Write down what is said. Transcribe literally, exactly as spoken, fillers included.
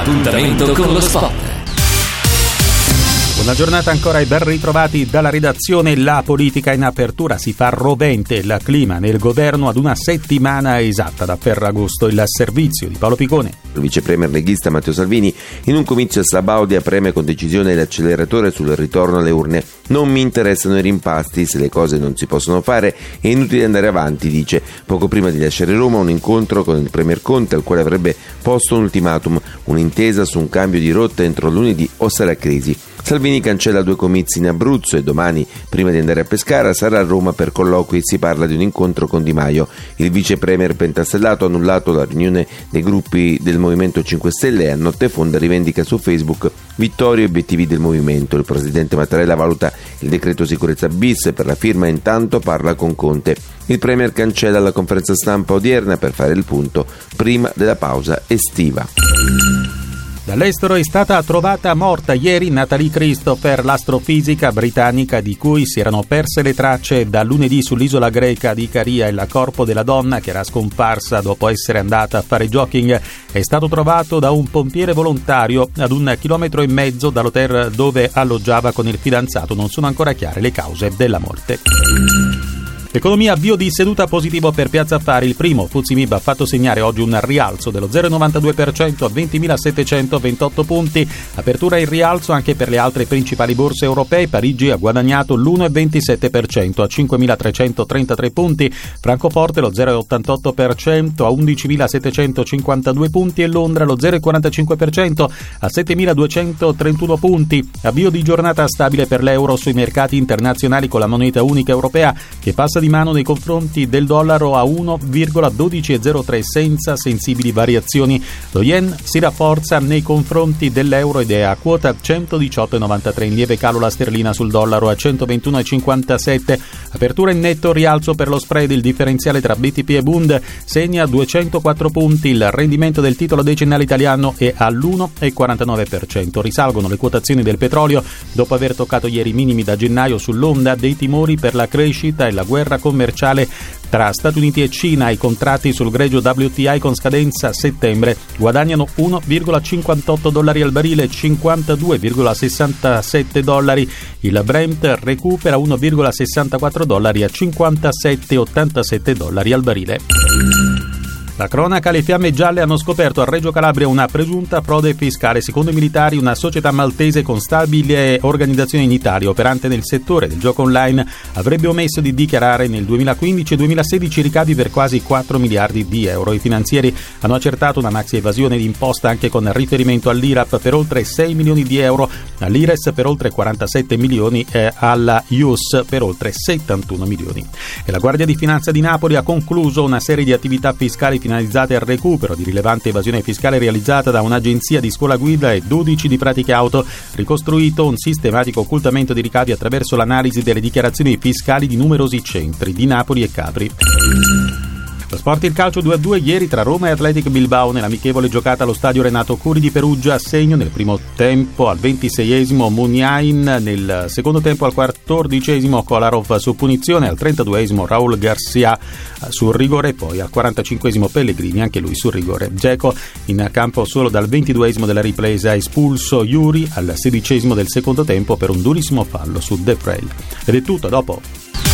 L'appuntamento con lo sport. Buona giornata ancora e ben ritrovati dalla redazione. La politica in apertura, si fa rovente il clima nel governo ad una settimana esatta da Ferragosto. Il servizio di Paolo Picone. Il vice premier leghista Matteo Salvini in un comizio a Sabaudia preme con decisione l'acceleratore sul ritorno alle urne. Non mi interessano i rimpasti, se le cose non si possono fare è inutile andare avanti, dice. Poco prima di lasciare Roma un incontro con il premier Conte al quale avrebbe posto un ultimatum, un'intesa su un cambio di rotta entro lunedì o sarà crisi. Salvini cancella due comizi in Abruzzo e domani, prima di andare a Pescara, sarà a Roma per colloqui. Si parla di un incontro con Di Maio. Il vice premier pentastellato ha annullato la riunione dei gruppi del Movimento cinque Stelle e a notte fonda rivendica su Facebook vittorie e obiettivi del movimento. Il presidente Mattarella valuta il decreto sicurezza bis per la firma e intanto parla con Conte. Il premier cancella la conferenza stampa odierna per fare il punto prima della pausa estiva. Dall'estero è stata trovata morta ieri Natalie Christopher, l'astrofisica britannica di cui si erano perse le tracce da lunedì sull'isola greca di Icaria. Il corpo della donna, che era scomparsa dopo essere andata a fare jogging, è stato trovato da un pompiere volontario ad un chilometro e mezzo dall'hotel dove alloggiava con il fidanzato. Non sono ancora chiare le cause della morte. L'economia, avvio di seduta positivo per Piazza Affari. Il primo F T S E M I B ha fatto segnare oggi un rialzo dello zero virgola novantadue per cento a ventimilasettecentoventotto punti. Apertura in rialzo anche per le altre principali borse europee. Parigi ha guadagnato l'uno virgola ventisette per cento a cinquemilatrecentotrentatré punti, Francoforte lo zero virgola ottantotto per cento a undicimilasettecentocinquantadue punti e Londra lo zero virgola quarantacinque per cento a settemiladuecentotrentuno punti. Avvio di giornata stabile per l'euro sui mercati internazionali, con la moneta unica europea che passa di mano nei confronti del dollaro a uno virgola dodici zero tre senza sensibili variazioni. Lo yen si rafforza nei confronti dell'euro ed è a quota centodiciotto virgola novantatré. In lieve calo la sterlina sul dollaro a centoventuno virgola cinquantasette. Apertura in netto rialzo per lo spread. Il differenziale tra B T P e Bund segna duecentoquattro punti. Il rendimento del titolo decennale italiano è all'uno virgola quarantanove per cento. Risalgono le quotazioni del petrolio dopo aver toccato ieri minimi da gennaio sull'onda dei timori per la crescita e la guerra commerciale tra Stati Uniti e Cina. I contratti sul greggio W T I con scadenza settembre guadagnano uno virgola cinquantotto dollari al barile, cinquantadue virgola sessantasette dollari. Il Brent recupera uno virgola sessantaquattro dollari a cinquantasette virgola ottantasette dollari al barile. La cronaca, le fiamme gialle hanno scoperto a Reggio Calabria una presunta frode fiscale. Secondo i militari, una società maltese con stabile organizzazione in Italia, operante nel settore del gioco online, avrebbe omesso di dichiarare nel duemilaquindici e duemilasedici ricavi per quasi quattro miliardi di euro. I finanzieri hanno accertato una maxi evasione di imposta anche con riferimento all'I R A P per oltre sei milioni di euro, all'I R E S per oltre quarantasette milioni e alla I U S per oltre settantuno milioni. E la Guardia di Finanza di Napoli ha concluso una serie di attività fiscali finalizzate al recupero di rilevante evasione fiscale realizzata da un'agenzia di scuola guida e dodici di pratiche auto, ricostruito un sistematico occultamento di ricavi attraverso l'analisi delle dichiarazioni fiscali di numerosi centri di Napoli e Capri. Lo sport, il calcio due a due ieri tra Roma e Athletic Bilbao nell'amichevole giocata allo stadio Renato Curi di Perugia. A segno nel primo tempo al ventiseiesimo Muniain, nel secondo tempo al quattordicesimo Kolarov su punizione, al trentaduesimo Raul Garcia sul rigore e poi al quarantacinquesimo Pellegrini, anche lui sul rigore. Dzeko in campo solo dal ventiduesimo della ripresa, espulso Yuri al sedicesimo del secondo tempo per un durissimo fallo su De Frel. Ed è tutto, dopo.